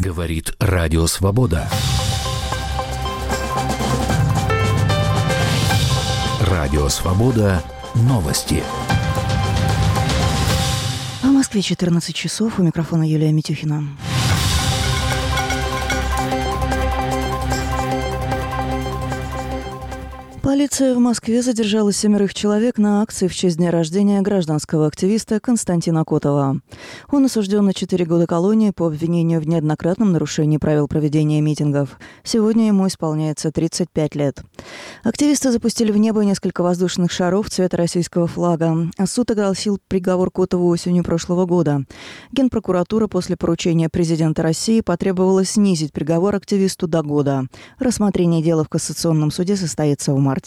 Говорит Радио Свобода. Радио Свобода. Новости. В Москве 14 часов. У микрофона Юлия Митюхина. Полиция в Москве задержала 7 человек на акции в честь дня рождения гражданского активиста Константина Котова. Он осужден на 4 года колонии по обвинению в неоднократном нарушении правил проведения митингов. Сегодня ему исполняется 35 лет. Активисты запустили в небо несколько воздушных шаров цвета российского флага. Суд огласил приговор Котову осенью прошлого года. Генпрокуратура после поручения президента России потребовала снизить приговор активисту до года. Рассмотрение дела в Кассационном суде состоится в марте.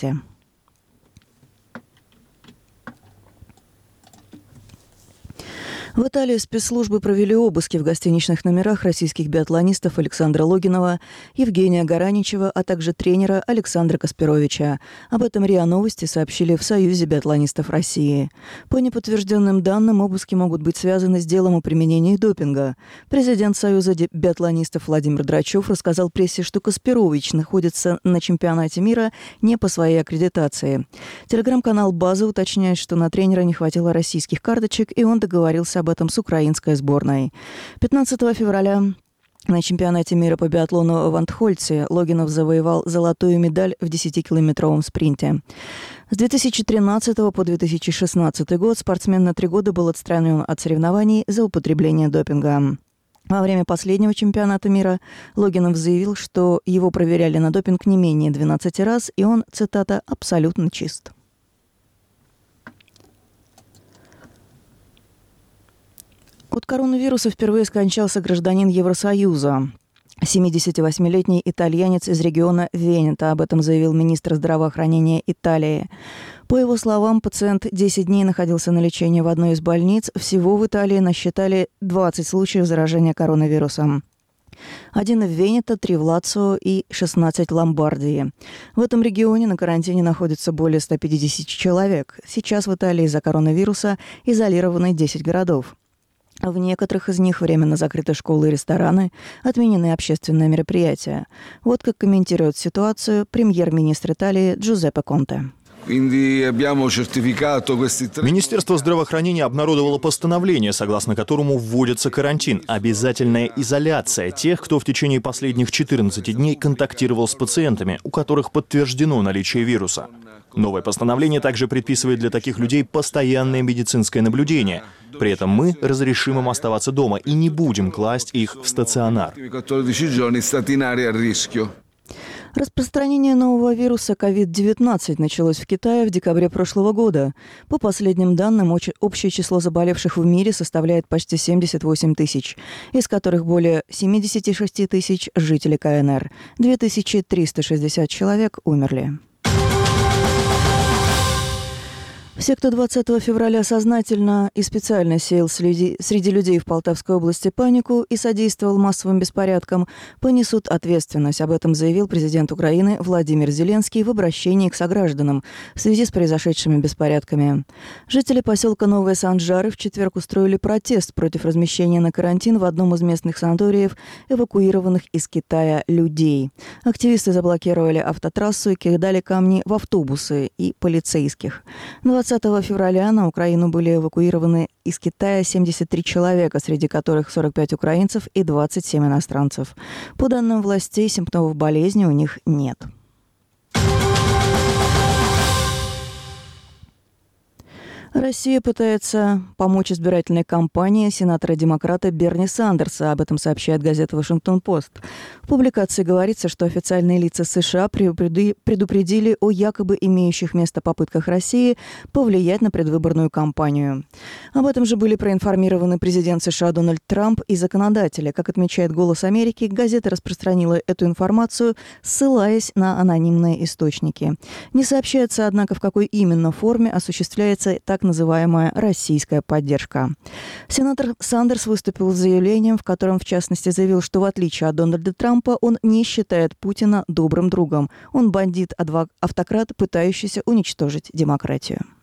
В Италии спецслужбы провели обыски в гостиничных номерах российских биатлонистов Александра Логинова, Евгения Гараничева, а также тренера Александра Каспировича. Об этом РИА Новости сообщили в Союзе биатлонистов России. По неподтвержденным данным, обыски могут быть связаны с делом о применении допинга. Президент Союза биатлонистов Владимир Драчев рассказал прессе, что Каспирович находится на чемпионате мира не по своей аккредитации. Телеграм-канал «База» уточняет, что на тренера не хватило российских карточек, и он договорился об этом с украинской сборной. 15 февраля на чемпионате мира по биатлону в Антхольце Логинов завоевал золотую медаль в 10-километровом спринте. С 2013 по 2016 год спортсмен на 3 года был отстранен от соревнований за употребление допинга. Во время последнего чемпионата мира Логинов заявил, что его проверяли на допинг не менее 12 раз, и он, цитата, «абсолютно чист». От коронавируса впервые скончался гражданин Евросоюза. 78-летний итальянец из региона Венето. Об этом заявил министр здравоохранения Италии. По его словам, пациент 10 дней находился на лечении в одной из больниц. Всего в Италии насчитали 20 случаев заражения коронавирусом. 1 в Венето, 3 в Лацио и 16 в Ломбардии. В этом регионе на карантине находится более 150 человек. Сейчас в Италии из-за коронавируса изолированы 10 городов. В некоторых из них временно закрыты школы и рестораны, отменены общественные мероприятия. Вот как комментирует ситуацию премьер-министр Италии Джузеппе Конте. Министерство здравоохранения обнародовало постановление, согласно которому вводится карантин, обязательная изоляция тех, кто в течение последних 14 дней контактировал с пациентами, у которых подтверждено наличие вируса. Новое постановление также предписывает для таких людей постоянное медицинское наблюдение. При этом мы разрешим им оставаться дома и не будем класть их в стационар. Распространение нового вируса COVID-19 началось в Китае в декабре прошлого года. По последним данным, общее число заболевших в мире составляет почти 78 тысяч, из которых более 76 тысяч – жители КНР. 2360 человек умерли. Все, кто 20 февраля сознательно и специально сеял среди людей в Полтавской области панику и содействовал массовым беспорядкам, понесут ответственность. Об этом заявил президент Украины Владимир Зеленский в обращении к согражданам в связи с произошедшими беспорядками. Жители поселка Новые Санжары в четверг устроили протест против размещения на карантин в одном из местных санаториев эвакуированных из Китая людей. Активисты заблокировали автотрассу и кидали камни в автобусы и полицейских. 20 февраля на Украину были эвакуированы из Китая 73 человека, среди которых 45 украинцев и 27 иностранцев. По данным властей, симптомов болезни у них нет. Россия пытается помочь избирательной кампании сенатора-демократа Берни Сандерса. Об этом сообщает газета «Вашингтон-Пост». В публикации говорится, что официальные лица США предупредили о якобы имеющих место попытках России повлиять на предвыборную кампанию. Об этом же были проинформированы президент США Дональд Трамп и законодатели. Как отмечает «Голос Америки», газета распространила эту информацию, ссылаясь на анонимные источники. Не сообщается, однако, в какой именно форме осуществляется так называемая российская поддержка. Сенатор Сандерс выступил с заявлением, в котором, в частности, заявил, что в отличие от Дональда Трампа, он не считает Путина добрым другом. Он бандит-автократ, пытающийся уничтожить демократию.